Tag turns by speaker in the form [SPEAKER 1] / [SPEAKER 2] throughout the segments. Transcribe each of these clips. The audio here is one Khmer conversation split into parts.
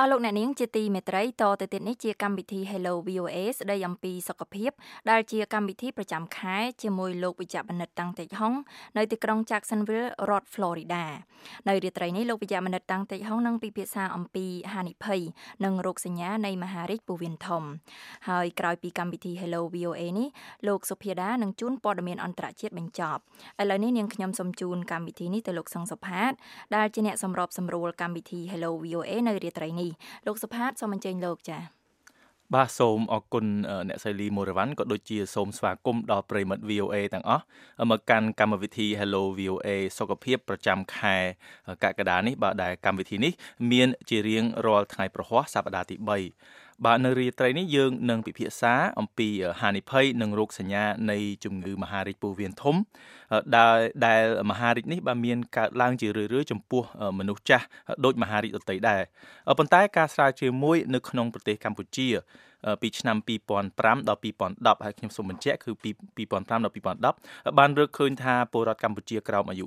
[SPEAKER 1] លោកអ្នកនាងជាទីមេត្រីតទៅទៀតនេះជាកម្មវិធី Hello VOA ស្ដីអំពីសុខភាពដែលជាកម្មវិធីប្រចាំខែជាមួយលោកវិជ្ជបណ្ឌិតតាំងតេជហុងនៅទីក្រុង Jacksonville រដ្ឋ Florida នៅរាត្រីនេះលោកវិជ្ជបណ្ឌិតតាំងតេជហុងនឹងពិភាក្សាអំពីហានិភ័យនិងរោគសញ្ញានៃមហារីកពោះវៀនធំហើយក្រោយពីកម្មវិធី Hello VOA នេះលោកសុភាដានឹងជូនព័ត៌មានអន្តរជាតិបញ្ចប់ឥឡូវនេះនាងខ្ញុំសូមជូនកម្មវិធីនេះទៅលោកសង្សុផាតដែលជាអ្នកសម្របសម្រួលកម្មវិធី Hello VOA នៅរាត្រីនេះលោកសុផាតសូមអញ្ជើញលោកចា៎
[SPEAKER 2] បាទសូមអរគុណអ្នកស្រីលីមូរ៉ាវ៉ាន់ក៏ដូចជាសូមស្វាគមន៍ដល់ប្រិមិត្ត VOA ទាំងអស់មកកាន់កម្មវិធី Hello VOA សុខភាពប្រចាំខែកក្កដានេះបាទដែលកម្មវិធីនេះមានជារៀងរាល់ថ្ងៃប្រហ័សសប្តាហ៍ទី3បាទនៅរាត្រីនេះយើងនឹងពិភាក្សាអំពីហានិភ័យនិងរោគសញ្ញានៃជំងឺមហារីកពោះវៀនធំដែលមហារីកនេះបាទមានកើតឡើងជារឿយៗចំពោះមនុស្សចាស់ដូចមហារីកដទៃដែរប៉ុន្តែការស្រាវជ្រាវមួយនៅក្នុងប្រទេសកម្ពុជាពីឆ្នាំ2005ដល់2010ហើយខ្ញុំសូមបញ្ជាក់គឺពី2005ដល់2010បានរកឃើញថាពលរដ្ឋកម្ពុជាក្រោមអាយុ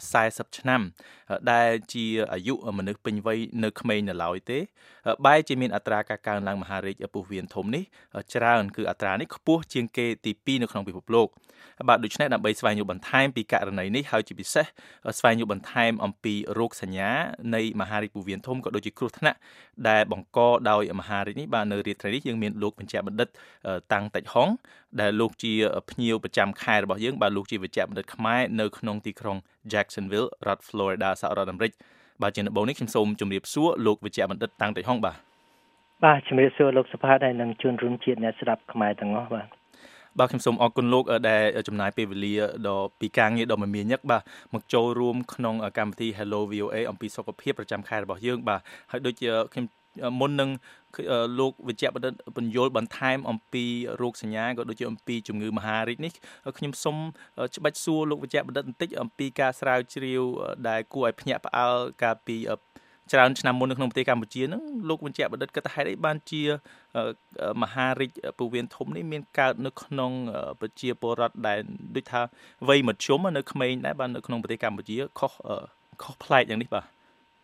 [SPEAKER 2] 40ឆ្នាំដែលជាអាយុមនុស្សពេញវ័យនៅក្មេងនៅឡើយទេបែរជាមានអត្រាការកើនឡើងមហារីកពោះវៀនធំនេះច្រើនគឺអត្រានេះខ្ពស់ជាងគេទី2នៅក្នុងពិភពលោកបាទដូច្នេះដើម្បីស្វែងរកបន្ថែមពីករណីនេះហើយជាពិសេសស្វែងរកបន្ថែមអំពីរោគសញ្ញានៃមហារីកពោះវៀនធំក៏ដូចជាគ្រោះថ្នាក់ដែលបង្កដោយមហារីកនេះបាទនៅរាត្រីនេះយើងមានលោកបញ្ជាបណ្ឌិតតាំងតេជហុងដែលលោកជាភ្ញៀវប្រចាំខែរបស់យើងបាទលោកជាវិជ្ជបណ្ឌិតខ្មែរនៅក្នុងទីក្រុង Jacksonville រដ្ឋ Florida សហរដ្ឋអាមេរិកបាទជាដំបូងនេះខ្ញុំសូមជម្រាបសួរលោកវិជ្ជបណ្ឌិតតាំងតេជហុង
[SPEAKER 3] បាទជម្រាបសួរលោកសុផាតហើយនិងជួនរួមជាតិអ្នកស្ដាប់ខ្មែរទាំងអស់
[SPEAKER 2] បាទខ្ញុំសូមអរគុណលោកដែលចំណាយពេលវេលាដ៏ពីការងារដ៏មមាញឹកបាទមកចូលរួមក្នុងកម្មវិធី Hello VOA អំពីសុខភាពប្រចាំខែរបស់យើងបាទហើយដូចជាខ្ញុំមុននឹងលោកវិជ្ជបណ្ឌិតបញ្យល់បន្ថែមអំពីរោគសញ្ញាក៏ដូចជាអំពីជំងឺមហារីកនេះខ្ញុំសូមច្បាច់សួរលោកវិជ្ជបណ្ឌិតបន្តិចអំពីការស្រាវជ្រាវដែលគួរឲ្យភ្ញាក់ផ្អើលកាលពីច្រើនឆ្នាំមុននៅក្នុងប្រទេសកម្ពុជាហ្នឹងលោកវិជ្ជបណ្ឌិតគិតថាហេតុអីបានជាមហារីកពោះវៀនធំនេះមានកើតនៅក្នុងប្រជាពលរដ្ឋដែលដូចថាវ័យមធ្យមនៅក្មេងដែរបាទនៅក្នុងប្រទេសកម្ពុជាខុសប្លែកយ៉ាងនេះបាទ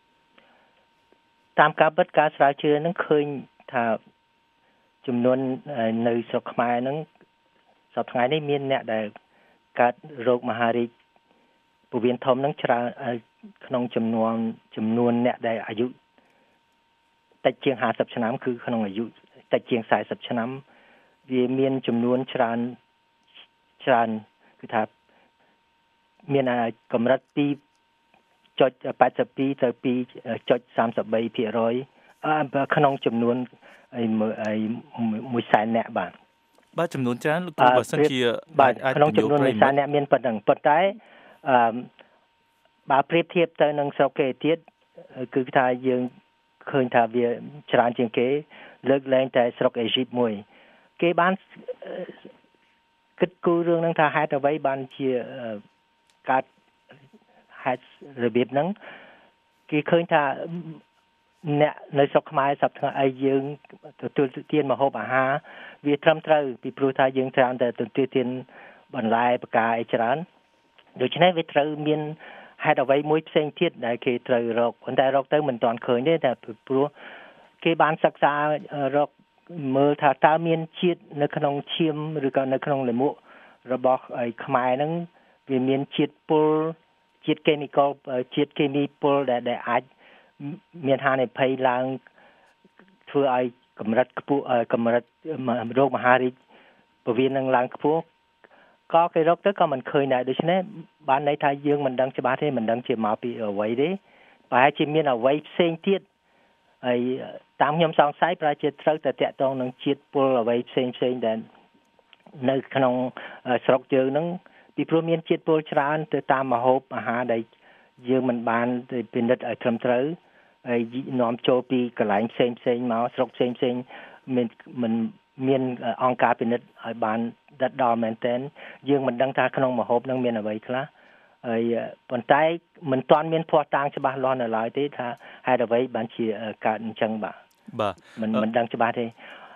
[SPEAKER 3] តាមការពិតការស្រាវជ្រាវហ្នឹងឃើញថាចំនួននៅស្រុកខ្មែរហ្នឹងសប្តាហ៍ថ្ងៃនេះមានអ្នកដែលកើតរោគមហារីកពោះវៀនធំហ្នឹងច្រើនក្នុងចំនួនអ្នកដែលអាយុតិចជាង50ឆ្នាំគឺក្នុងអាយុតិចជាង40ឆ្នាំវាមានចំនួនច្រើនគឺថាមានកម្រិតពី0.82 ទៅ 2.33% ក្នុងចំនួន1សែនអ្នក
[SPEAKER 2] បាទចំនួនច្រើនលោកគ្រូបើសិនជា
[SPEAKER 3] បាទក្នុងចំនួន1សែនអ្នកមានប៉ុណ្ណឹងប៉ុន្តែបើប្រៀបធៀបទៅនឹងស្រុកគេទៀតគឺថាយើងឃើញថាវាច្រើនជាងគេលើកលែងតែស្រុកអេស៊ីបមួយគេបានគិតគូររឿងហ្នឹងថាហេតុអ្វីបានជាកើតហេតុរបៀបហ្នឹងគេឃើញថាអ្នកនៅស្រុកខ្មែរសប្តាហ៍ថ្ងៃយើងទទួលទានម្ហូបអាហារវាត្រឹមត្រូវពីព្រោះថាយើងច្រើនតែទទួលទានបន្លែផ្កាអីច្រើនដូច្នេះវាត្រូវមានហេតុអ្វីមួយផ្សេងទៀតដែលគេត្រូវរកប៉ុន្តែរកទៅមិនទាន់ឃើញទេតែព្រោះគេបានសិក្សារកមើលថាតើមានជាតិនៅក្នុងឈាមឬក៏នៅក្នុងលាមករបស់ខ្មែរហ្នឹងវាមានជាតិពុលជាតិគីមីពុលដែលអាចមានហានិភ័យឡើងធ្វើឲ្យកម្រិតខ្ពស់កម្រិតរោគមហារីកពោះវៀននឹងឡើងខ្ពស់ក៏គេរកទៅក៏មិនឃើញដែរដូច្នេះបានន័យថាយើងមិនដឹងច្បាស់ទេមិនដឹងជាមកពីអ្វីទេប្រហែលជាមានអ្វីផ្សេងទៀតហើយតាមខ្ញុំសង្ស័យប្រហែលជាត្រូវតែតាក់ទងនឹងជាតិពុលអ្វីផ្សេងដែលនៅក្នុងស្រុកយើងហ្នឹងពីព្រោះមានជាតិពុលច្រើនទៅតាមម្ហូបអាហារដែលយើងមិនបានពិនិត្យឲ្យត្រឹមត្រូវហើយនាំចូលពីកន្លែងផ្សេងមកស្រុកផ្សេងមិនមានអង្គការពិនិត្យឲ្យបានដិតដល់មែនទែនយើងមិនដឹងថាក្នុងម្ហូបនឹងមានអ្វីខ្លះហើយប៉ុន្តែមិនទាន់មានភស្តុតាងច្បាស់លាស់នៅឡើយទេថាហេតុអ្វីបានជាកើតអញ្ចឹងបាទមិនដឹងច្បាស់ទេ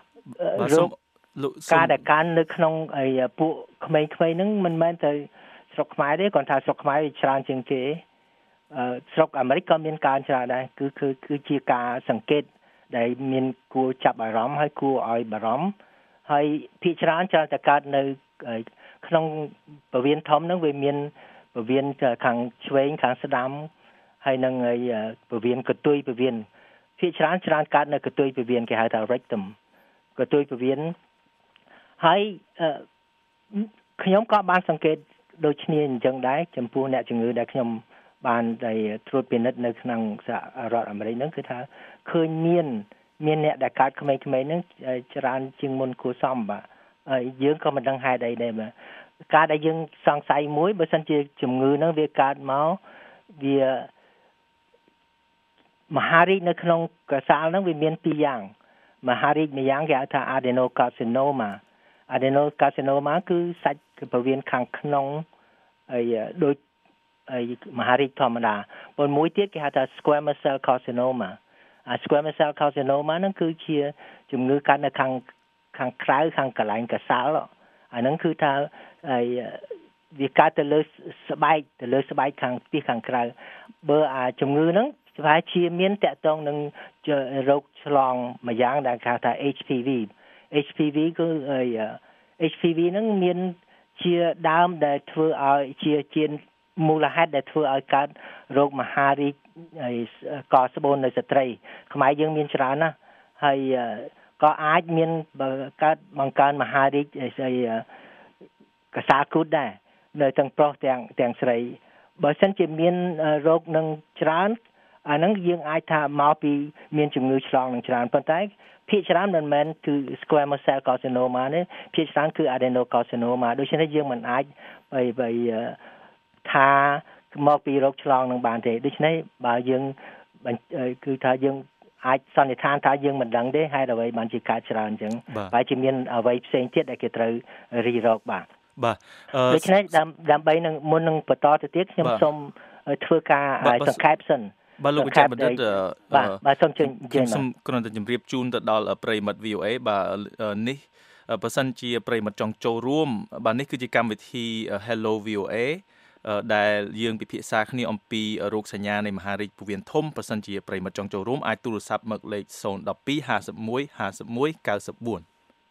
[SPEAKER 3] ការដែលកាន់នៅក្នុងពួកក្មេងៗហ្នឹងមិនមែនទៅស្រុកខ្មែរទេគាត់ថាស្រុកខ្មែរច្រើនជាងគេស្រុកអាមេរិកក៏មានការច្រើនដែរគឺជាការសង្កេតដែលមានគួរចាប់អារម្មណ៍ហើយគួរឲ្យបារម្ភហើយភាគច្រើនតែកើតនៅក្នុងពវៀនធំហ្នឹងវាមានពវៀនខាងឆ្វេងខាងស្ដាំហើយនឹងពវៀនកន្ទុយពវៀនភាគច្រើនកើតនៅកន្ទុយពវៀនគេហៅថា rectum កន្ទុយពវៀនហើយខ្ញុំក៏បានសង្កេតដូចគ្នាអញ្ចឹងដែរចំពោះអ្នកជំងឺដែលខ្ញុំបានដែលត្រួតពិនិត្យនៅក្នុងសហរដ្ឋអាមេរិកហ្នឹងគឺថាឃើញមានអ្នកដែលកើតក្មេងៗហ្នឹងច្រើនជាងមុនគួរសមបាទយើងក៏មិនដឹងហេតុអីដែរបាទការដែលយើងសង្ស័យមួយបើសិនជាជំងឺហ្នឹងវាកើតមកវាមហារីកនៅក្នុងកសាលហ្នឹងវាមានពីរយ៉ាងមហារីកម្យ៉ាងគេហៅថា adenocarcinoma គឺសាច់ពវៀនខាងក្នុងហើយដូចមហារីកធម្មតាប៉ុន្តែមួយទៀតគេហៅថា squamous cell carcinoma squamous cell carcinoma ហ្នឹងគឺជាជំងឺកើតនៅខាងក្រៅខាងកន្លែងកសាលអាហ្នឹងគឺថាវាកើតទៅលើស្បែកខាងពីខាងក្រៅបើជំងឺហ្នឹងប្រហែលជាមានតាក់ទងនឹងរោគឆ្លងមួយយ៉ាងដែលគេហៅថា HPV គឺ HPV ហ្នឹងមានជាដើមដែលធ្វើឲ្យជាមូលហេតុដែលធ្វើឲ្យកើតរោគមហារីកកស្បូននៅស្ត្រីខ្មែរយើងមានច្រើនណាស់ហើយក៏អាចមានកើតបង្កើនមហារីកកសាលគូតដែរនៅទាំងប្រុសទាំងស្រីបើសិនជាមានរោគនឹងច្រើនអាហ្នឹងយើងអាចថាមកពីមានជំងឺឆ្លងនឹងច្រើនប៉ុន្តែភាគច្រើនមិនមែនគឺ squamous cell carcinoma ទេភាគច្រើនគឺ adenocarcinoma ដូច្នេះយើងមិនអាចថាមកពីរោគឆ្លងនឹងបានទេដូច្នេះបើយើងគឺថាយើងអាចសន្និដ្ឋានថាយើងមិនដឹងទេហេតុអ្វីបានជាកើតច្រើនអញ្ចឹងបើជាមានអ្វីផ្សេងទៀតដែលគេត្រូវរីរោគបាទដូច្នេះដើម្បីនឹងមុននឹងបន្តទៅទៀតខ្ញុំសូមធ្វើការសង្ខេបសិន
[SPEAKER 2] បាទលោកវិជ្ជបណ្ឌិត
[SPEAKER 3] បាទសូមជើញ
[SPEAKER 2] សូមគ្រាន់តែជម្រាបជូនទៅដល់ប្រិយមិត្ត VOA បាទនេះបើសិនជាប្រិយមិត្តចង់ចូលរួមបាទនេះគឺជាកម្មវិធី Hello VOA ដែលយើងពិភាក្សាគ្នាអំពីរោគសញ្ញានៃមហារីកពោះវៀនធំបើសិនជាប្រិយមិត្តចង់ចូលរួមអាចទូរស័ព្ទមកលេខ012 51 51 94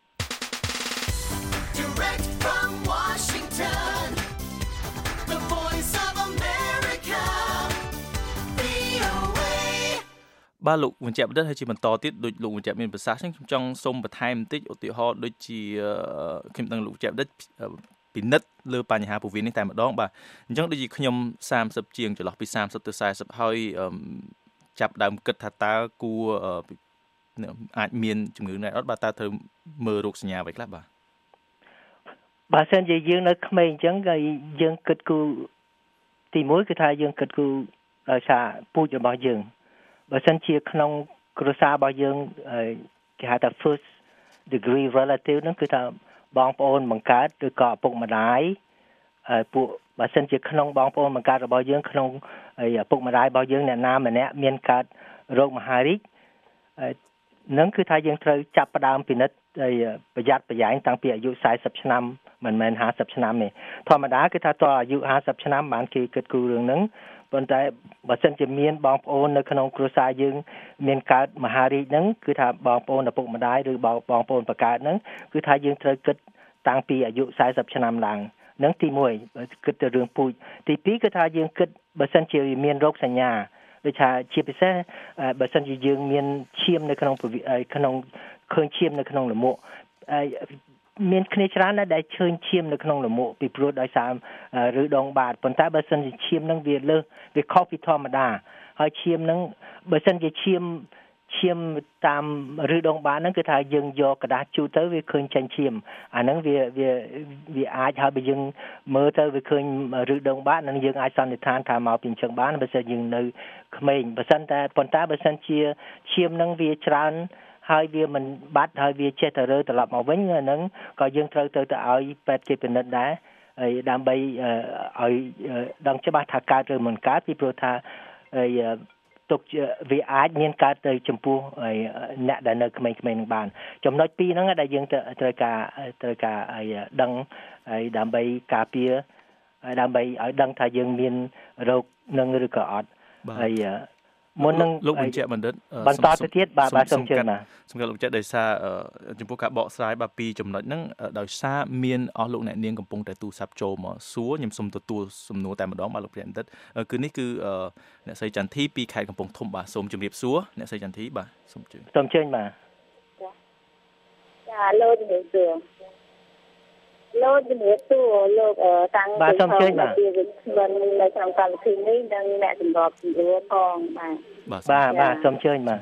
[SPEAKER 2] បាទលោកបញ្ជាក់បណ្ឌិតហើយជាបន្តទៀតដូចលោកបញ្ជាក់មានប្រសាសន៍ខ្ញុំចង់សូមបន្ថែមបន្តិចឧទាហរណ៍ដូចជាខ្ញុំដឹងលោកបញ្ជាក់បណ្ឌិតពិនិត្យលើបញ្ហាពោះវៀននេះតែម្ដងបាទអញ្ចឹងដូចជាខ្ញុំ30ជាងចន្លោះពី30ទៅ40ហើយចាប់ដើមគិតថាតើគួរអាចមានជំងឺនេះអត់បាទតើត្រូវមើលរោគសញ្ញាអ្វីខ្លះបាទ
[SPEAKER 3] បើសិនជាយើងនៅក្មេងអញ្ចឹងក៏យើងគិតគូរទី1គឺថាយើងគិតគូរដោយសារពូជរបស់យើងបើសិនជាក្នុងគ្រួសាររបស់យើងគេហៅថា first degree relative ហ្នឹងគឺថាបងប្អូនបង្កើតឬក៏ឪពុកម្ដាយពួកបើសិនជាក្នុងបងប្អូនបង្កើតរបស់យើងក្នុងឪពុកម្ដាយរបស់យើងអ្នកណាម្នាក់មានកើតរោគមហារីកនឹងគឺថាយើងត្រូវចាប់ផ្ដើមពិនិត្យប្រយ័ត្នប្រយែងតាំងពីអាយុ40ឆ្នាំមិនមែន50ឆ្នាំទេធម្មតាគឺថាតអាយុ50ឆ្នាំបានគេគិតគូររឿងហ្នឹងប៉ុន្តែបើសិនជាមានបងប្អូននៅក្នុងគ្រួសារយើងមានកើតមហារីកហ្នឹងគឺថាបងប្អូនឪពុកម្ដាយឬបងប្អូនបង្កើតហ្នឹងគឺថាយើងត្រូវគិតតាំងពីអាយុ40ឆ្នាំឡើងហ្នឹងទី1គិតទៅរឿងពូជទី2គឺថាយើងគិតបើសិនជាមានរោគសញ្ញាដូចថាជាពិសេសបើសិនជាយើងមានឈាមនៅក្នុងឃើញឈាមនៅក្នុងលំមួកមានគ្នាច្រើនណាស់ដែលឃើញឈាមនៅក្នុងលំមួកពីព្រោះដោយសារឬដងបាតប៉ុន្តែបើសិនជាឈាមនឹងវាខុសពីធម្មតាហើយឈាមនឹងបើសិនជាឈាមតាមឬដងបាតហ្នឹងគឺថាយើងយកกระดาษជូតទៅវាឃើញចេញឈាមអាហ្នឹងវាអាចហើយបើយើងមើលទៅវាឃើញឬដងបាតនឹងយើងអាចសន្និដ្ឋានថាមកពីអញ្ចឹងបានបើសិនយើងនៅក្មេងប៉ុន្តែបើសិនជាឈាមហ្នឹងវាច្រើនហើយវាមិនបាត់ហើយវាចេះតែរើត្រឡប់មកវិញហ្នឹងក៏យើងត្រូវទៅឲ្យពេទ្យគេពិនិត្យដែរហើយដើម្បីឲ្យដឹងច្បាស់ថាកើតឬមិនកើតពីព្រោះថាទុកវាអាចមានកើតទៅចំពោះអ្នកដែលនៅក្មេងៗនឹងបានចំណុចពីរហ្នឹងដែលយើងត្រូវការដឹងហើយដើម្បីការពារដើម្បីឲ្យដឹងថាយើងមានរោគនឹងឬក៏អត់ហើយមុននឹង
[SPEAKER 2] លោកបញ្ជាក់បណ្ឌិត
[SPEAKER 3] បន្តទៅទៀតបាទសូមជឿណា
[SPEAKER 2] សម្រាប់លោកបញ្ជាក់ដោយសារចំពោះការបកស្រាយពីចំណុចហ្នឹងដោយសារមានអស់លោកអ្នកនាងកំពុងតែទូរស័ព្ទចូលមកសួរខ្ញុំសូមទទួលសំណួរតែម្ដងបាទលោកបណ្ឌិតគឺនេះគឺអ្នកស្រីចន្ទធីពីខេត្តកំពង់ធំបាទសូមជម្រាបសួរអ្នកស្រីចន្ទធីបាទសូមជឿ
[SPEAKER 3] បាទ
[SPEAKER 4] ចាលោកជំរាបសួរលោកជំរាបសួរលោកតាំង
[SPEAKER 3] បាទសូមជឿបាទ
[SPEAKER 4] ពីវិទ្យានៅក្នុងកម្មវិធីនេះនិងអ្នកសម្របសម្រួលផង
[SPEAKER 3] បាទសូមជឿបាទ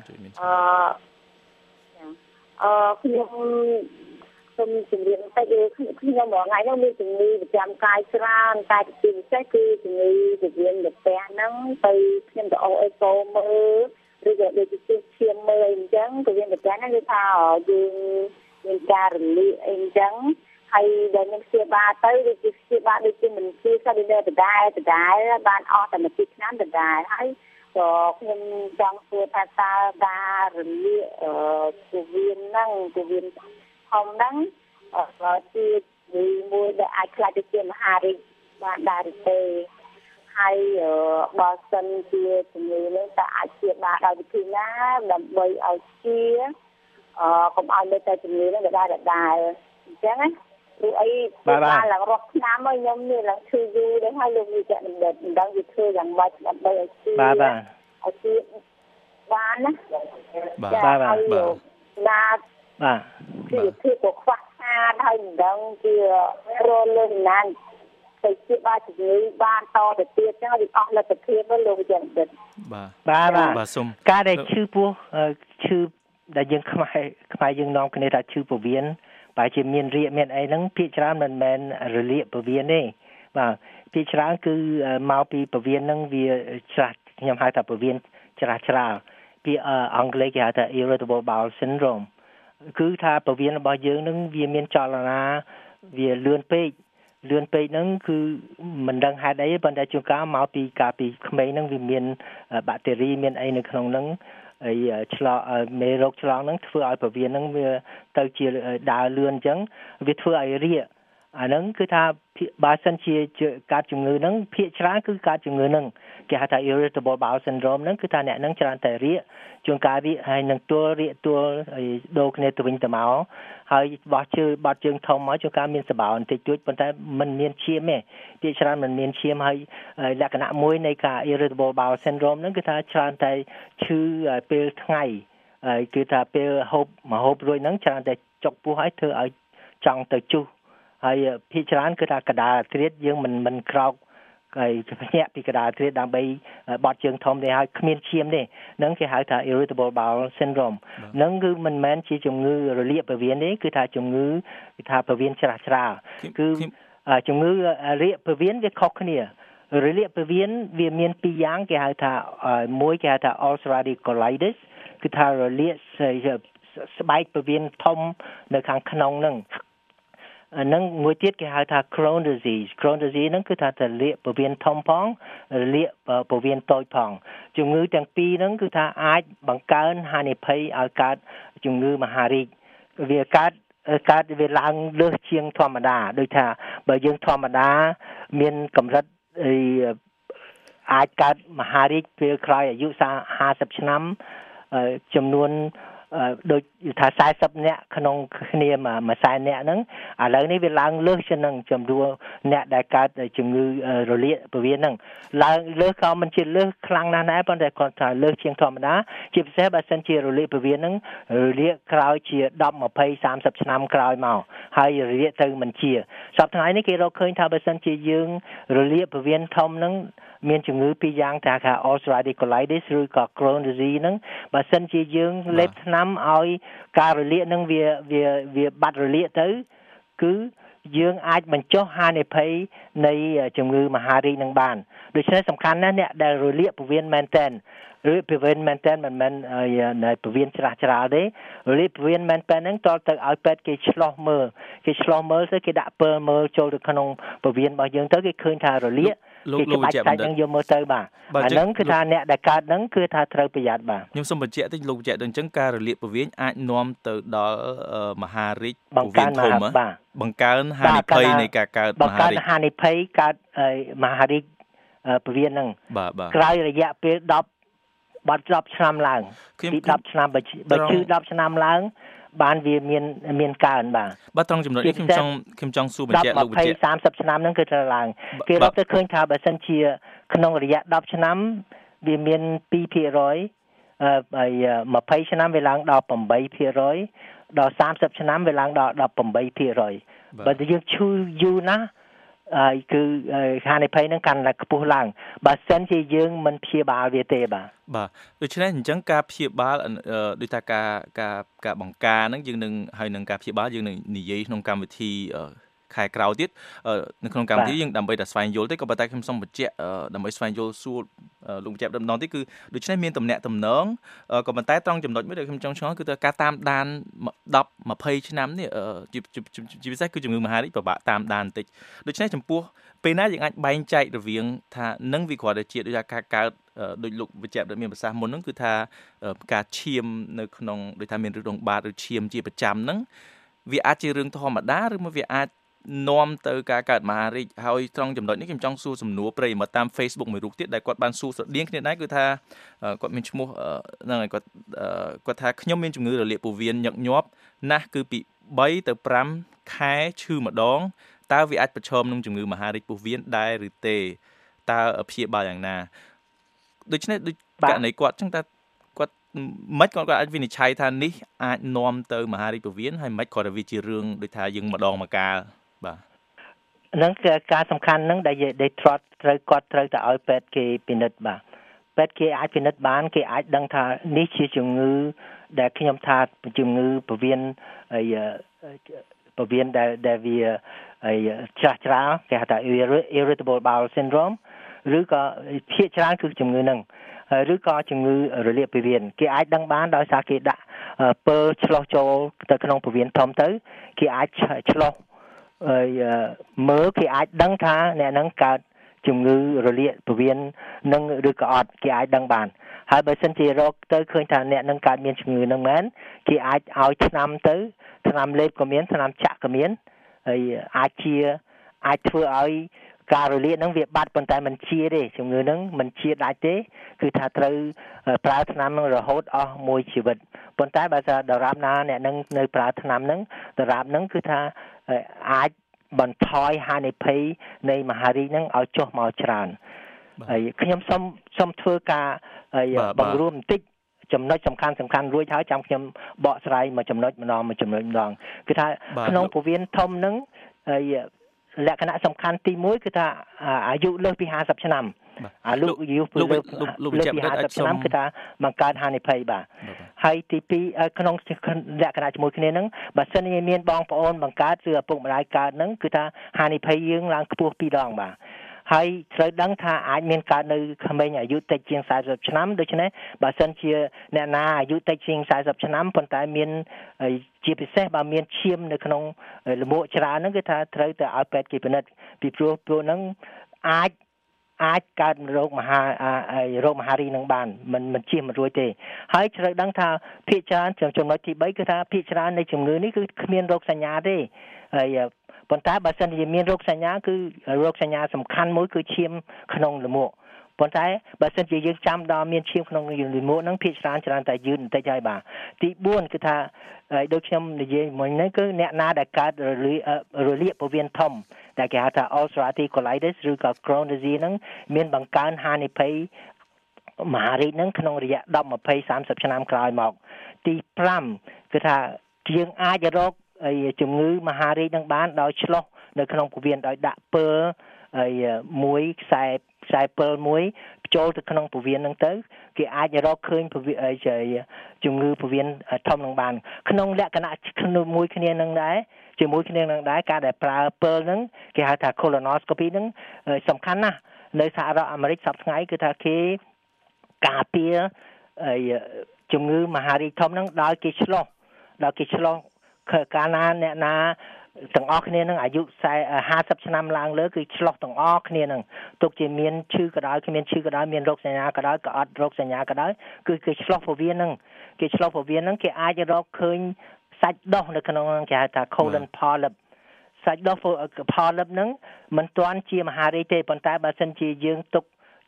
[SPEAKER 4] ខ្ញុំសូមជម្រាបបន្តិចខ្ញុំមួយថ្ងៃនោះមានជំងឺប្រចាំកាយច្រើនតែពិសេសគឺជំងឺពវៀនកាពះហ្នឹងទៅខ្ញុំទៅអេកូមើលឬក៏ដូចជាឈាមមើលអីចឹងពវៀនកាពះហ្នឹងគឺថាយើងមានការរលាកអីចឹងហើយដល់ខ្ញុំព្យាបាលទៅដូចជាព្យាបាលដូចជាមិនព្យាបាលដដែលបានអស់តែមួយឆ្នាំដដែលហើយក៏ខ្ញុំចង់សួរថាតើការរលាកពវៀនហ្នឹងពវៀនធំហ្នឹងជាមួយដែលអាចខ្លាចទៅជាមហារីកបានដែរទេហើយបើសិនជាជំងឺនេះតើអាចព្យាបាលដោយវិធីណាដើម្បីឲ្យជាកុំឲ្យនៅតែជំងឺនេះដដែលអញ្ចឹងណាព្រោះអីបានឡើងរាប់ឆ្នាំហើយខ្ញុំមានឡើងឈឺយូរដែរហើយលោកវិជ្ជបណ្ឌិតមិនដឹងវាធ្វើយ៉ាងម៉េចដើម្បីឲ្យជាឲ្យជាបានណា
[SPEAKER 3] បាទ
[SPEAKER 4] គឺធ្វើក៏ខ្វះខាតហើយមិនដឹងជារលឹងណាស់ទៅជាបាជំងឺបានតទៅទៀតចឹងវាអស់លទ្ធភាពទៅលោកវិជ្ជបណ្ឌិត
[SPEAKER 3] បាទសូមការដែលឈឺពោះឈឺដែលយើងខ្មែរយើងនាំគ្នាថាឈឺពោះវៀនបើជាមានរាកមានអីហ្នឹងភាគច្រើនមិនមែនរលាកពោះវៀនទេបាទភាគច្រើនគឺមកពីពោះវៀនហ្នឹងវាច្រាស់ខ្ញុំហៅថាពោះវៀនច្រាស់ច្រាលពីអង់គ្លេសគេហៅថា irritable bowel syndrome គឺថាពោះវៀនរបស់យើងហ្នឹងវាមានចលនាវាលឿនពេកហ្នឹងគឺមិនដឹងហេតុអីប៉ុន្តែជួនកាលមកពីកាលពីក្មេងហ្នឹងវាមានបាក់តេរីមានអីនៅក្នុងហ្នឹងហើយឆ្លងមេរោគឆ្លងហ្នឹងធ្វើឲ្យពោះវៀនហ្នឹងវាទៅជាដើរលឿនអញ្ចឹងវាធ្វើឲ្យរាកអាហ្នឹងគឺថាបើសិនជាកើតជំងឺហ្នឹងភាគច្រើនគឺកើតជំងឺហ្នឹងគេហៅថា irritable bowel syndrome ហ្នឹងគឺថាអ្នកហ្នឹងច្រើនតែរាកជួនកាលរាកហើយនឹងទួលរាកទួលហើយដូរគ្នាទៅវិញទៅមកហើយបោះជើងធំមកជួនកាលមានសបោបន្តិចតួចប៉ុន្តែมันមានឈាមទេភាគច្រើនมันមានឈាមហើយលក្ខណៈមួយនៃការ irritable bowel syndrome ហ្នឹងគឺថាច្រើនតែឈឺពេលថ្ងៃគឺថាពេលហូបរួចហ្នឹងច្រើនតែចុកពោះហើយធ្វើឲ្យចង់ទៅជុះហើយភាគច្រើនគឺថាកដាលអាធ្រាត្រយើងមិនក្រោកហើយភ្ញាក់ពីកដាលអាធ្រាត្រដើម្បីបត់ជើងធំទេហើយគ្មានឈាមទេហ្នឹងគេហៅថា irritable bowel syndrome ហ្នឹងគឺមិនមែនជាជំងឺរលាកពោះវៀនទេគឺថាជំងឺគេថាពោះវៀនច្រាស់ច្រាលគឺជំងឺរាកពោះវៀនវាខុសគ្នារលាកពោះវៀនវាមានពីរយ៉ាងគេហៅថាមួយគេហៅថា ulcerative colitis គឺថារលាកស្បែកពោះវៀនធំនៅខាងក្នុងហ្នឹងហ្នឹងមួយទៀតគេហៅថា Crohn's disease ហ្នឹងគឺថារលាកពោះវៀនធំផងរលាកពោះវៀនតូចផងជំងឺទាំងពីរហ្នឹងគឺថាអាចបង្កើនហានិភ័យឲ្យកើតជំងឺមហារីកវាកើតវាឡើងលើសជាងធម្មតាដូចថាបើយើងធម្មតាមានកម្រិតអាចកើតមហារីកពេលក្រោយអាយុ50ឆ្នាំចំនួនដូចថា40នាក់ក្នុងគ្នាមួយ40នាក់ហ្នឹងឥឡូវនេះវាឡើងលើសជាងនឹងចំនួនអ្នកដែលកើតជំងឺរលាកពោះវៀនហ្នឹងឡើងលើសក៏មិនជាលើសខ្លាំងណាស់ដែរប៉ុន្តែគាត់ថាលើសជាងធម្មតាជាពិសេសបើសិនជារលាកពោះវៀនហ្នឹងរលាកក្រោយជា10 20 30ឆ្នាំក្រោយមកហើយរលាកទៅមិនជាសប្តាហ៍ថ្ងៃនេះគេរកឃើញថាបើសិនជាយើងរលាកពោះវៀនធំហ្នឹងមានជំងឺពីរយ៉ាងថា ulcerative colitis ឬក៏ Crohn's disease ហ្នឹងបើសិនជាយើងលេបថ្នាំឲ្យការរលាកហ្នឹងវាបាត់រលាកទៅគឺយើងអាចបញ្ចុះហានិភ័យនៃជំងឺមហារីកនឹងបានដូច្នេះសំខាន់ណាស់អ្នកដែលរលាកពោះវៀនមែនទែនឬពោះវៀនមែនទែនមិនមែនពោះវៀនច្រាស់ច្រាលទេរលាកពោះវៀនមែនទែនហ្នឹងតទៅឲ្យពេទ្យគេឆ្លោះមើលទៅគេដាក់ពិលមើលចូលទៅក្នុងពោះវៀនរបស់យើងទៅគេឃើញថារលាក
[SPEAKER 2] លោកវិជ្ជបណ្ឌិត
[SPEAKER 3] នឹងយកមើលទៅបាទអាហ្នឹងគឺថាអ្នកដែលកើតហ្នឹងគឺថាត្រូវប្រយ័ត្នបាទ
[SPEAKER 2] ខ្ញុំសូមបញ្ជាក់តិចលោកវិជ្ជអញ្ចឹងការរលាកពោះវៀនអាចនាំទៅដល់មហារីកពោះវៀនធំបង្កើនហានិភ័យនៃការកើតមហារីក
[SPEAKER 3] បង្កើនហានិភ័យកើតមហារីកពោះវៀនហ្នឹងក្រោយរយៈពេលបាត់10ឆ្នាំឡើងពី10ឆ្នាំបើឈឺ10ឆ្នាំឡើងបានវាមានកើន
[SPEAKER 2] បាទត្រង់ចំណុចនេះខ្ញុំចង់សួរបញ្ជាក់លោកបញ្ជាក់
[SPEAKER 3] 30ឆ្នាំហ្នឹងគឺត្រូវឡើងគេរកទៅឃើញថាបើសិនជាក្នុងរយៈ10ឆ្នាំវាមាន 2% ហើយ20ឆ្នាំវាឡើងដល់ 8% ដល់30ឆ្នាំវាឡើងដល់ 18% បើយើងឈឺយូរណាស់គឺហានិភ័យនឹងកាន់តែខ្ពស់ឡើងបើសិនជាយើងមិនព្យាបាលវាទេបាទ
[SPEAKER 2] ដូច្នេះអញ្ចឹងការព្យាបាលដូចថាការបង្ការហ្នឹងយើងនឹងហើយនឹងការព្យាបាលយើងនឹងនិយាយក្នុងកម្មវិធីខែក្រោយទៀតនៅក្នុងកម្មវិធីយើងដើម្បីតែស្វែងយល់ទេក៏ប៉ុន្តែខ្ញុំសូមបញ្ជាក់ដើម្បីស្វែងយល់សួរលោកបញ្ជាក់ម្ដងទៀតគឺដូច្នេះមានតំណែងក៏ប៉ុន្តែត្រង់ចំណុចមួយដែលខ្ញុំចង់ឆ្ងល់គឺការតាមដាន10-20ឆ្នាំនេះជាពិសេសគឺជំងឺមហារីកពិបាកតាមដានបន្តិចដូច្នេះចំពោះពេលណាយើងអាចបែងចែករវាងថានឹងវាគ្រាន់តែជាដូចថាការកើតដោយលោកបញ្ជាក់មានប្រសាសន៍មុនហ្នឹងគឺថាការឈាមនៅក្នុងដូចថាមានរោគបាតឬឈាមជាប្រចាំហ្នឹងវាអាចជារឿងធម្មតាឬមួយវាអាចនាំទៅការកើតមហារីកហើយត្រង់ចំណុចនេះខ្ញុំចង់សួរសំណួរប្រិយមិត្តតាម Facebook មួយរូបទៀតដែលគាត់បានសួរស្រដៀងគ្នាដែរគឺថាគាត់មានឈ្មោះហ្នឹងហើយគាត់ថាខ្ញុំមានជំងឺរលាកពោះវៀនញឹកញាប់ណាស់គឺពី3ទៅ5ខែឈឺម្ដងតើវាអាចប្រឈមនឹងជំងឺមហារីកពោះវៀនដែរឬទេតើព្យាបាលយ៉ាងណាដូច្នេះដូចករណីគាត់ចឹងតើគាត់មិនគាត់អាចវិនិច្ឆ័យថានេះអាចនាំទៅមហារីកពោះវៀនហើយមិនគាត់ថាវាជារឿងដូចថាយើងម្ដងមកកាលបាទ
[SPEAKER 3] ហ្នឹងគឺការសំខាន់ហ្នឹងដែលគាត់ត្រូវទៅឲ្យពេទ្យគេពិនិត្យបាទពេទ្យគេអាចពិនិត្យបានគេអាចដឹងថានេះជាជំងឺដែលខ្ញុំថាជំងឺពោះវៀនហើយពោះវៀនដែលវាច្រាស់គេហៅថា irritable bowel syndrome ឬក៏ភាគច្រើនគឺជំងឺហ្នឹងឬក៏ជំងឺរលាកពោះវៀនគេអាចដឹងបានដោយសារគេដាក់ពើឆ្លោះចូលទៅក្នុងពោះវៀនធំទៅគេអាចឆ្លោះមើលគេអាចដឹងថាអ្នកហ្នឹងកើតជំងឺរលាកពោះវៀននឹងឬក៏អត់គេអាចដឹងបានហើយបើសិនជារកទៅឃើញថាអ្នកនឹងកើតមានជំងឺហ្នឹងមែនគេអាចឲ្យថ្នាំលេបក៏មានថ្នាំចាក់ក៏មានហើយអាចធ្វើឲ្យការរលាកហ្នឹងវាបាត់ប៉ុន្តែមិនជាទេជំងឺហ្នឹងមិនជាដាច់ទេគឺថាត្រូវប្រើថ្នាំហ្នឹងរហូតអស់មួយជីវិតប៉ុន្តែបើថាដរាបណាអ្នកនឹងនៅប្រើថ្នាំហ្នឹងដរាបហ្នឹងគឺថាអាចបន្ថយហានិភ័យនៃមហារីកហ្នឹងឲ្យចុះមកច្រើនហើយខ្ញុំសូមធ្វើការបង្រួមបន្តិចចំណុចសំខាន់រួចហើយចាំខ្ញុំបកស្រាយមួយចំណុចម្ដងគឺថាក្នុងពោះវៀនធំហ្នឹងហើយលក្ខណៈសំខាន់ទី1គឺថាអាយុលើសពី50ឆ្នាំលើសពី50ឆ្នាំគឺថាបង្កើតហានិភ័យបាទហើយទី2ក្នុងលក្ខណៈជាមួយគ្នាហ្នឹងបើសិនជាមានបងប្អូនបង្កើតឬឪពុកម្ដាយកើតហ្នឹងគឺថាហានិភ័យយើងឡើងខ្ពស់2ដងបាទហើយត្រូវដឹងថាអាចមានកើតនៅក្មេងអាយុតិចជាង40ឆ្នាំដូច្នេះបើសិនជាអ្នកណាអាយុតិចជាង40ឆ្នាំប៉ុន្តែមានជាពិសេសបើមានឈាមនៅក្នុងលំមួកច្រើនហ្នឹងគឺថាត្រូវទៅឲ្យពេទ្យគេពិនិត្យពីព្រោះហ្នឹងអាចកើតរោគមហារីកនឹងបានមិនជៀសមិនរួចទេហើយត្រូវដឹងថាភាគច្រើនចំណុចទី3គឺថាភាគច្រើននៃជំងឺនេះគឺគ្មានរោគសញ្ញាទេហើយប៉ុន្តែបើសិនជាមានរោគសញ្ញាគឺរោគសញ្ញាសំខាន់មួយគឺឈាមក្នុងលំមួកប៉ុន្តែបើសិនជាយើងចាំដល់មានឈាមក្នុងលំមួកហ្នឹងភាគច្រើនតែយឺតបន្តិចហើយបាទទី4គឺថាដូចខ្ញុំនិយាយមិញហ្នឹងគឺអ្នកណាដែលកើតរលាកពោះវៀនធំដែលគេហៅថា ulcerative colitis ឬក៏ Crohn's disease ហ្នឹងមានបង្កើនហានិភ័យមហារីកហ្នឹងក្នុងរយៈ10 20 30ឆ្នាំក្រោយមកទី5គឺថាយើងអាចរកជំងឺមហារីកនឹងបានដោយឆ្លោះនៅក្នុងពោះវៀនដោយដាក់ពើមួយខ្សែពើមួយចូលទៅក្នុងពោះវៀនហ្នឹងទៅគេអាចរកឃើញជំងឺពោះវៀនធំនឹងបានក្នុងលក្ខណៈជាមួយគ្នានឹងដែរការដែលប្រើពើហ្នឹងគេហៅថា colonoscopy ហ្នឹងសំខាន់ណាស់នៅសហរដ្ឋអាមេរិកសប្តាហ៍ថ្ងៃគឺថាគេការពារជំងឺមហារីកធំហ្នឹងដោយគេឆ្លោះកាលណាអ្នកណាទាំងអស់គ្នានឹងអាយុ50ឆ្នាំឡើងលើគឺឆ្លោះទាំងអស់គ្នានឹងទុកជាមានឈឺក៏ដោយគ្មានឈឺក៏ដោយមានរោគសញ្ញាក៏ដោយក៏អត់រោគសញ្ញាក៏ដោយគឺគេឆ្លោះពោះវៀនហ្នឹងគេអាចរកឃើញសាច់ដុះនៅក្នុងគេហៅថា colon polyp សាច់ដុះ polyp ហ្នឹងមិនទាន់ជាមហារីកទេប៉ុន្តែបើសិនជាយើងទុក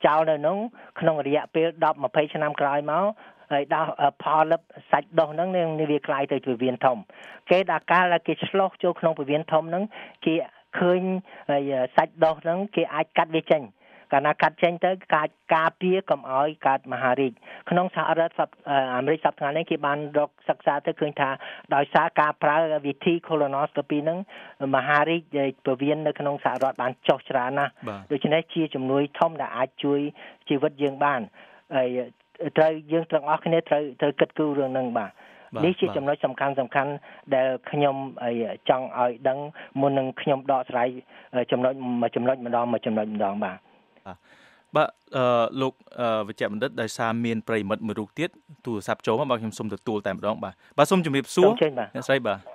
[SPEAKER 3] ចោលនៅនោះក្នុងរយៈពេល10-20ឆ្នាំក្រោយមកហើយដល់ផលិតសាច់ដុះហ្នឹងនឹងវាคล้ายទៅជាពវៀនធំគេដល់កាលគេឆ្លោះចូលក្នុងពវៀនធំហ្នឹងគេឃើញសាច់ដុះហ្នឹងគេអាចកាត់វាចេញកាលណាកាត់ចេញទៅការពារកុំឲ្យកើតមហារីកក្នុងសហរដ្ឋអាមេរិកសប្តាហ៍នេះគេបានរកសិក្សាទៅឃើញថាដោយសារការប្រើវិធី colonoscopy ហ្នឹងមហារីកពវៀននៅក្នុងសហរដ្ឋបានចុះច្រើនណាស់ដូច្នេះជាជំនួយធំដែលអាចជួយជីវិតយើងបានហើយត្រូវយើងទាំងអស់គ្នាត្រូវគិតគូររឿងហ្នឹងបាទនេះជាចំណុចសំខាន់ដែលខ្ញុំចង់ឲ្យដឹងមុននឹងខ្ញុំដកស្រាយចំណុចម្ដងបាទ
[SPEAKER 2] បាទលោកវិជ្ជបណ្ឌិតដោយសារមានប្រិមិត្តមួយរូបទៀតទូរស័ព្ទចូលមកបាទខ្ញុំសូមទទួលតែម្ដងបាទសូមជម្រាបសួរអ្នកស្រីបាទ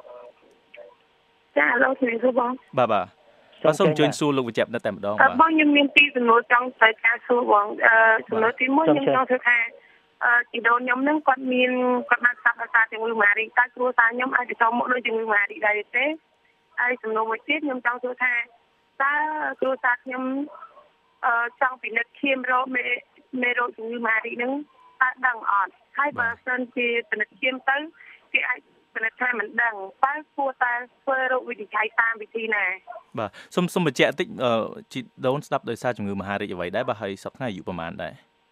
[SPEAKER 5] ចាលោកជំរាបសួរបង
[SPEAKER 2] បាទសូមអញ្ជើញសួរលោកវិជ្ជបណ្ឌិតតែម្ដងបាទ
[SPEAKER 5] បងខ្ញុំមានពីសំណួរចង់ត្រូវការសួរបងសំណួរទី1ខ្ញុំចង់សួរថាជីដូនខ្ញុំហ្នឹងគាត់បានស្លាប់ដោយសារជំងឺមហារីកតើគ្រួសារខ្ញុំអាចទទួលមកដោយជំងឺមហារីកដែរទេហើយសំណួរមួយទៀតខ្ញុំចង់សួរថាតើគ្រួសារខ្ញុំចង់ពិនិត្យឈាមរោគមេរោគជំងឺមហារីកហ្នឹងតើដឹងអត់ហើយបើសិនជាពិនិត្យឈាមទៅគេអាចពិនិត្យថាមិនដឹងតើគួរតែធ្វើរោគវិនិច្ឆ័យតាមវិធីណា
[SPEAKER 2] បាទសូមបញ្ជាក់បន្តិចជីដូនស្ដាប់ដោយសារជំងឺមហារីកអ្វីដែរបាទហើយសប្តាហ៍អាយុប្រហែលដែរ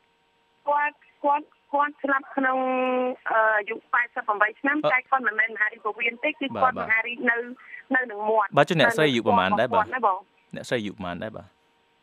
[SPEAKER 5] គាត់ស្លាប់ក្នុងអាយុ88ឆ្នាំតែគាត់មិនមែនមហារីកពោះវៀនទេគឺគាត់មហារីកនៅនឹងមាត់
[SPEAKER 2] បាទអ្នកស្រីអាយុប្រហែលដែរបាទអ្នកស្រីអាយុប្រហែលដែរបាទ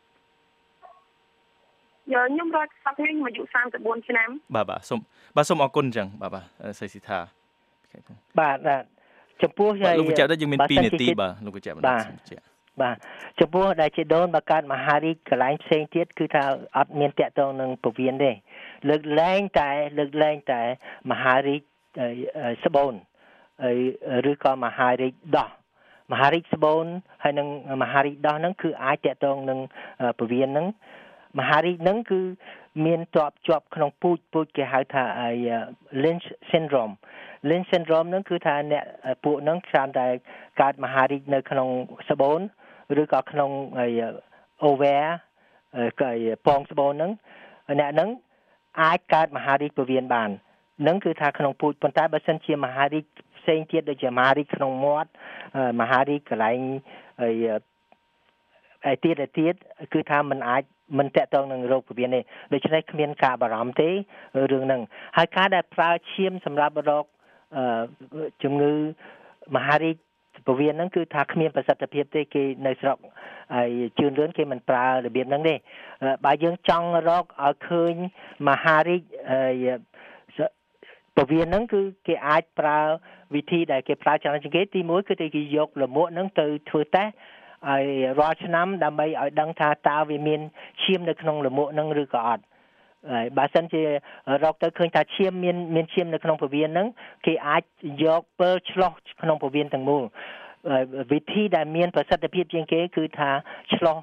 [SPEAKER 5] ខ្ញុំរត់សប្តាហ៍នេះអាយុ34ឆ្នាំ
[SPEAKER 2] បាទសូមអរគុណអញ្ចឹងបាទស្រីស៊ីថា
[SPEAKER 3] បាទចំពោះ
[SPEAKER 2] លោកវិជ្ជបណ្ឌិតយើងមាន2នាទីបាទលោកវិជ្ជបណ្ឌិត
[SPEAKER 3] បាទចំពោះដែលជាដូនបើកើតមហារីកកន្លែងផ្សេងទៀតគឺថាអត់មានតាក់ទងនឹងពវៀនទេលើកលែងតែមហារីកស្បូនឬក៏មហារីកដោះមហារីកស្បូនហើយនិងមហារីកដោះហ្នឹងគឺអាចតាក់ទងនឹងពវៀនហ្នឹងមហារីកហ្នឹងគឺមានជាប់ក្នុងពូជគេហៅថា Lynch syndrome ហ្នឹងគឺថាអ្នកពួកហ្នឹងច្រើនតែកើតមហារីកនៅក្នុងស្បូនឬក៏ក្នុងovaire ពងស្បូនហ្នឹងអ្នកហ្នឹងអាចកើតមហារីកពវៀនបាននឹងគឺថាក្នុងពូជប៉ុន្តែបើសិនជាមហារីកផ្សេងទៀតដូចជាមហារីកក្នុងមាត់មហារីកកន្លែងទៀតគឺថាមិនតាក់ទងនឹងរោគពវៀនទេដូច្នេះគ្មានការបារម្ភទេរឿងហ្នឹងហើយការដែលប្រើឈាមសម្រាប់រកជំងឺមហារីកពវៀនហ្នឹងគឺថាគ្មានប្រសិទ្ធភាពទេគេនៅស្រុកហើយជឿនលឿនគេមិនប្រើរបៀបហ្នឹងទេបើយើងចង់រកឲ្យឃើញមហារីកពវៀនហ្នឹងគឺគេអាចប្រើវិធីដែលគេប្រើច្រើនជាងគេទី1គឺគេយកលមួកហ្នឹងទៅធ្វើតេស្តហើយរាល់ឆ្នាំដើម្បីឲ្យដឹងថាតើវាមានឈាមនៅក្នុងលមួកហ្នឹងឬក៏អត់ហើយបើសិនជារកទៅឃើញថាឈាមមានឈាមនៅក្នុងពវៀនហ្នឹងគេអាចយកពិលឆ្លោះក្នុងពវៀនទាំងមូលវិធីដែលមានប្រសិទ្ធភាពជាងគេគឺថាឆ្លោះ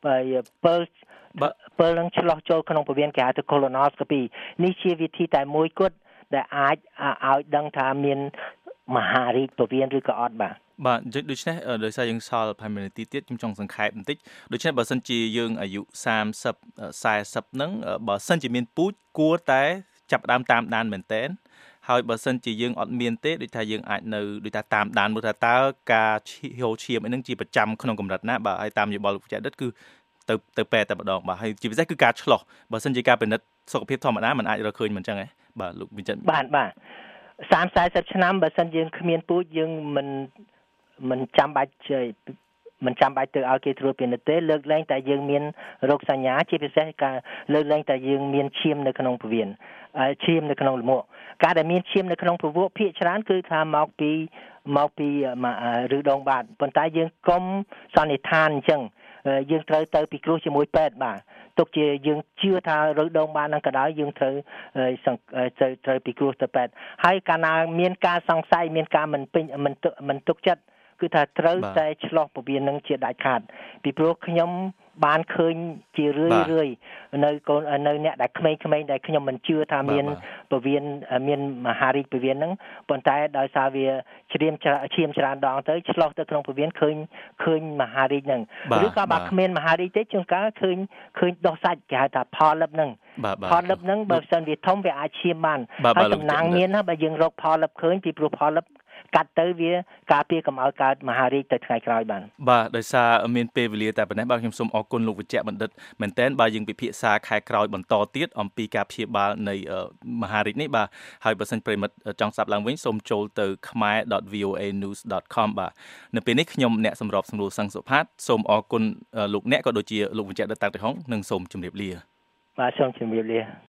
[SPEAKER 3] ពិលនឹងឆ្លោះចូលក្នុងពវៀនគេហៅថា colonoscopy នេះជាវិធីតែមួយគត់ដែលអាចឲ្យដឹងថាមានមហារីកពវៀនឬក៏អត់បាទ
[SPEAKER 2] ដូច្នេះដោយសារយើងសល់5នាទីទៀតខ្ញុំចង់សង្ខេបបន្តិចដូច្នេះបើសិនជាយើងអាយុ30 40ហ្នឹងបើសិនជាមានពូជគួរតែចាប់ផ្ដើមតាមដានមែនតើហើយបើសិនជាយើងអត់មានទេដូចថាយើងអាចនៅដូចថាតាមដានមើលថាតើការហូរឈាមអីហ្នឹងជាប្រចាំក្នុងកម្រិតណាបាទហើយតាមយោបល់លោកវិជ្ជបណ្ឌិតគឺទៅពេទ្យតែម្ដងបាទហើយជាពិសេសគឺការឆ្លោះបើសិនជាការពិនិត្យសុខភាពធម្មតាมันអាចរកឃើញមិនអញ្ចឹងទេបាទលោកវិជ្ជ
[SPEAKER 3] បាទ30-40ឆ្នាំបើសិនយើងគ្មានពូជយើងមិនចាំបាច់ទៅឲ្យគេត្រួតពិនិត្យទេលើកលែងតែយើងមានរោគសញ្ញាជាពិសេសការលើកលែងតែយើងមានឈាមនៅក្នុងពវៀនឈាមនៅក្នុងលមួកការដែលមានឈាមនៅក្នុងពវភាគច្រើនគឺថាមកពីឬដងបាតប៉ុន្តែយើងកុំសន្និដ្ឋានអញ្ចឹងយើងត្រូវទៅពិគ្រោះជាមួយពេទ្យបាទទុកជាយើងជឿថារោគដងបាតនឹងក៏ដោយយើងត្រូវពិគ្រោះទៅពេទ្យហើយកាលណាមានការសង្ស័យមានការមិនទុកចិត្តគឺថាត្រូវតែឆ្លោះពវៀននឹងជាដាច់ខាតពីព្រោះខ្ញុំបានឃើញជារឿយនៅកូននៅអ្នកដែលក្មេងៗដែលខ្ញុំមិនជឿថាមានពវៀនមានមហារីកពវៀនហ្នឹងប៉ុន្តែដោយសារវាឈាមច្រើនដងទៅឆ្លោះទៅក្នុងពវៀនឃើញមហារីកហ្នឹងឬក៏បើគ្មានមហារីកទេជួនកាលឃើញដុះសាច់គេហៅថាផលលឹបហ្នឹងផលលឹបហ្នឹងបើមិនវាធំវាអាចឈាមបានហើយសំណាងមានណាបើយើងរកផលលឹបឃើញពីព្រោះផលលឹបកាត់ទៅវាការពារកុំឲ្យកើតមហារីកទៅថ្ងៃក្រោយបាន
[SPEAKER 2] បាទដោយសារមានពេលវេលាតែប៉ុណ្ណេះបាទខ្ញុំសូមអរគុណលោកវិជ្ជបណ្ឌិតមែនតើបើយើងពិភាក្សាខែក្រោយបន្តទៀតអំពីការព្យាបាលនៃមហារីកនេះបាទហើយបើសិនប្រិមិត្តចង់ស្ដាប់ឡើងវិញសូមចូលទៅ khmer.voanews.com បាទនៅពេលនេះខ្ញុំអ្នកសម្របសម្រួលសឹងសុផាតសូមអរគុណលោកអ្នកក៏ដូចជាលោកវិជ្ជបណ្ឌិតតាំងទីហុងនិងសូមជម្រាបលា
[SPEAKER 3] បាទសូមជម្រាបលា